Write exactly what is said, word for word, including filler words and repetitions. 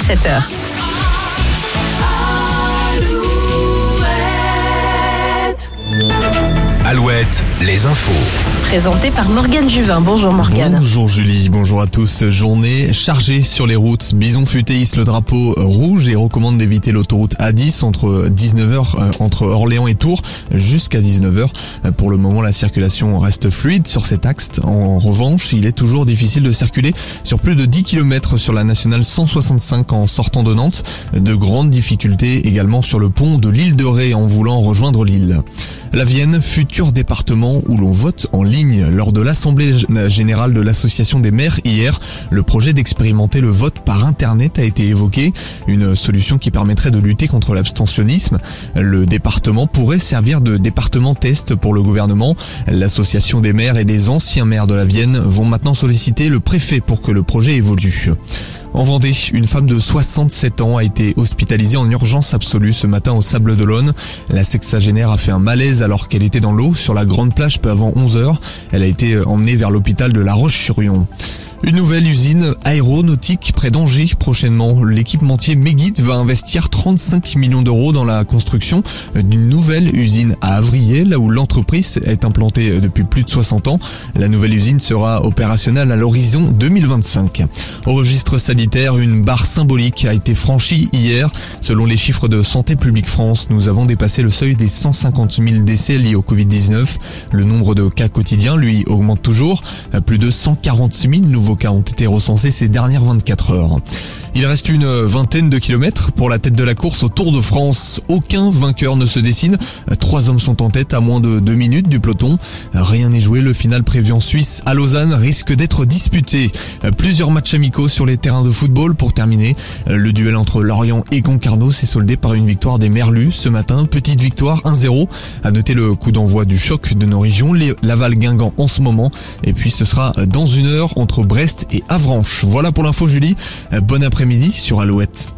sept heures. Alouette, les infos. Présenté par Morgane Juvin. Bonjour Morgane. Bonjour Julie, bonjour à tous. Journée chargée sur les routes. Bison Futé hisse le drapeau rouge et recommande d'éviter l'autoroute A dix entre dix-neuf heures, entre Orléans et Tours jusqu'à dix-neuf heures. Pour le moment, la circulation reste fluide sur cet axe. En revanche, il est toujours difficile de circuler sur plus de dix kilomètres sur la nationale cent soixante-cinq en sortant de Nantes. De grandes difficultés également sur le pont de l'île de Ré en voulant rejoindre l'île. La Vienne, futur département où l'on vote en ligne. Lors de l'Assemblée générale de l'Association des maires hier, le projet d'expérimenter le vote par Internet a été évoqué. Une solution qui permettrait de lutter contre l'abstentionnisme. Le département pourrait servir de département test pour le gouvernement. L'Association des maires et des anciens maires de la Vienne vont maintenant solliciter le préfet pour que le projet évolue. En Vendée, une femme de soixante-sept ans a été hospitalisée en urgence absolue ce matin au Sables-d'Olonne. La sexagénaire a fait un malaise alors qu'elle était dans l'eau sur la grande plage peu avant onze heures. Elle a été emmenée vers l'hôpital de La Roche-sur-Yon. Une nouvelle usine aéronautique près d'Angers prochainement. L'équipementier Megit va investir trente-cinq millions d'euros dans la construction d'une nouvelle usine à Avrier, là où l'entreprise est implantée depuis plus de soixante ans. La nouvelle usine sera opérationnelle à l'horizon deux mille vingt-cinq. Au registre sanitaire, une barre symbolique a été franchie hier. Selon les chiffres de Santé publique France, nous avons dépassé le seuil des cent cinquante mille décès liés au covid dix-neuf. Le nombre de cas quotidiens, lui, augmente toujours. Plus de cent quarante mille nouveaux cas ont été recensés ces dernières vingt-quatre heures. Il reste une vingtaine de kilomètres pour la tête de la course au Tour de France. Aucun vainqueur ne se dessine. Trois hommes sont en tête à moins de deux minutes du peloton. Rien n'est joué. Le final prévu en Suisse à Lausanne risque d'être disputé. Plusieurs matchs amicaux sur les terrains de football pour terminer. Le duel entre Lorient et Concarneau s'est soldé par une victoire des Merlus ce matin. Petite victoire un zéro. À noter le coup d'envoi du choc de nos régions. Laval-Guingamp en ce moment. Et puis ce sera dans une heure entre Brest et Avranches. Voilà pour l'info Julie. Bon après-midi sur Alouette.